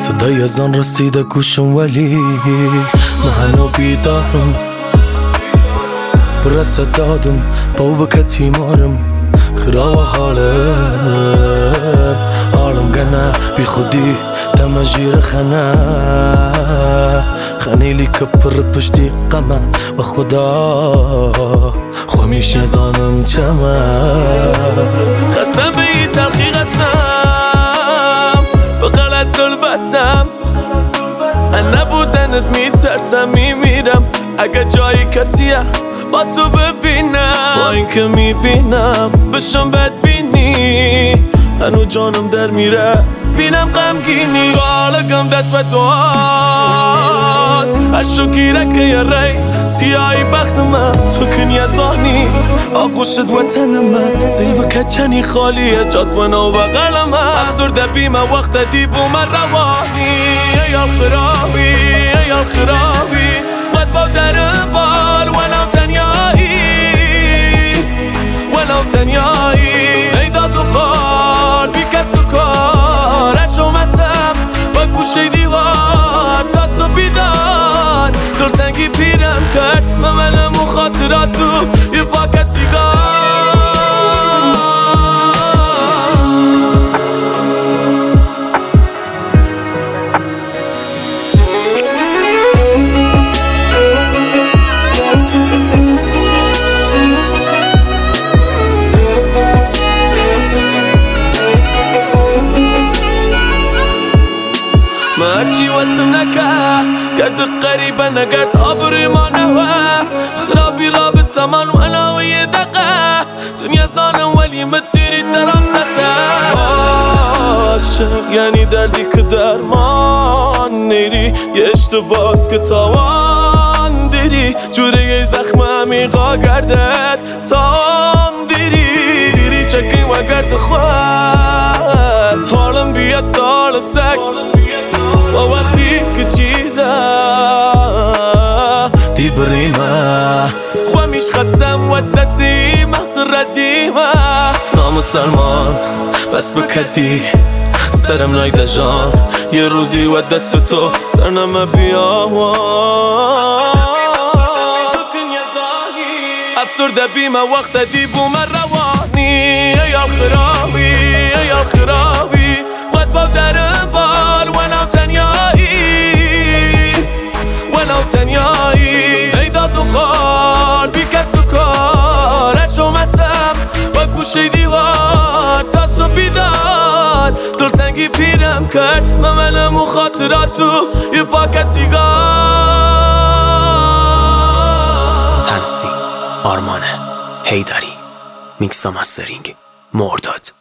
صدای اذان رسیده گوشم ولی من بیدارم برسه دادم با وکتی مارم خراب حالم گنه بی خودی دم جیر خنیلی که پر پشتی قمه و خدا خومیش نزانم چمه خستم به این تلخی قسم به غلط دل بسم نبودنت میترسم میمیرم اگه جایی کسیه با تو ببینم با این که میبینم بشم بدبینی هنو جانم در میره بینم غمگینی بالگم دست و تو هست هر شکیره که یه ری سیاهی بخت من تو کنی ازانی آگوشت وطن من سیب کچنی خالیه جاد بنا و بغل من افسرده بیم وقت دیبو من روانی ایال خرابی ایال خرابی قد با درم بار ولو تنیایی ولو تنیایی ای داد و خار بی کس و کار اشو مسم با گوشه دیوار تاس و بیدار دلتنگی پیرم کرد ممنم و خاطراتو یه پاکت سیگار هرچی وطم نکه گرد قریبه نگرد آبروی ما نوه خرابی رابطه من وانا و یه دقه دنیا زانم ولی مدیری ترام سخته عاشق یعنی دردی که درمان نیری یه اشتباس که تاوان دیری جوره یه زخم عمیقا گردد تام دیری چکی و گرد خود حالم بیاد سال سک و وقتی که چیده دی بریمه خوامیش خستم و دستی مغز ردیمه نامسلمان بس بکدی سرم نایده جان یه روزی و دست تو سرنمه بیاوان افسرده بیمه وقت دیبو من روانی ایال خرابی ایال خرابی قد با درم بار ولو تنیایی ولو تنیایی ای داد و خار بی کس و کار اشو مسم با گوشه دیوار تاس و بیدار دلتنگی پیرم کرد ممنم و خاطراتو یه پاکت سیگار تنظیم آرمان حیدری میکس و مسترینگ مرداد